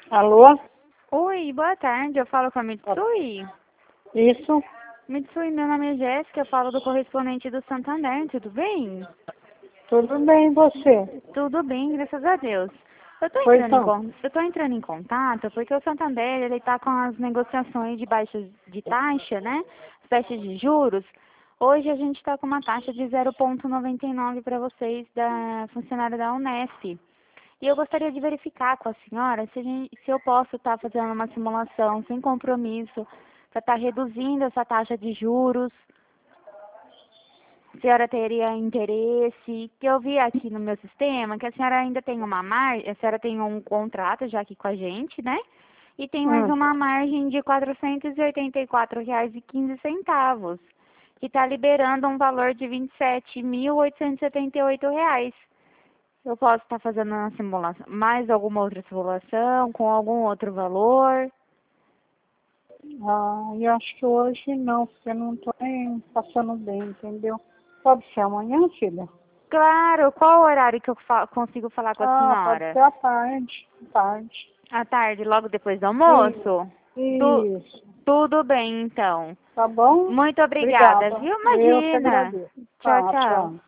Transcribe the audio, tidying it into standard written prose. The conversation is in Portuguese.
Alô? Oi, boa tarde. Eu falo com a Mitsui. Isso? Mitsui, meu nome é Jéssica. Eu falo do correspondente do Santander. Tudo bem? Tudo bem, e você? Tudo bem, graças a Deus. Pois não. Eu tô entrando em contato porque o Santander, ele tá com as negociações de baixas de taxa, né? As taxas de juros. Hoje a gente está com uma taxa de 0,99 para vocês, da funcionária da Unesp. E eu gostaria de verificar com a senhora se eu posso estar fazendo uma simulação sem compromisso para estar reduzindo essa taxa de juros. A senhora teria interesse? Que eu vi aqui no meu sistema que a senhora ainda tem uma margem, a senhora tem um contrato já aqui com a gente, né? E tem mais Hum. uma margem de R$ 484,15, que está liberando um valor de R$ 27.878. Eu posso estar fazendo uma simulação, mais alguma outra simulação, com algum outro valor? Eu acho que hoje não, porque eu não estou nem passando bem, entendeu? Pode ser amanhã, filha? Claro, qual o horário que eu consigo falar com a Pode senhora? ser à tarde. Tarde. À tarde, logo depois do Isso. almoço? Isso. Tudo bem, então. Tá bom? Muito obrigada, Obrigada. viu? Eu que Imagina. agradeço. Tchau, Tá, tchau. tchau.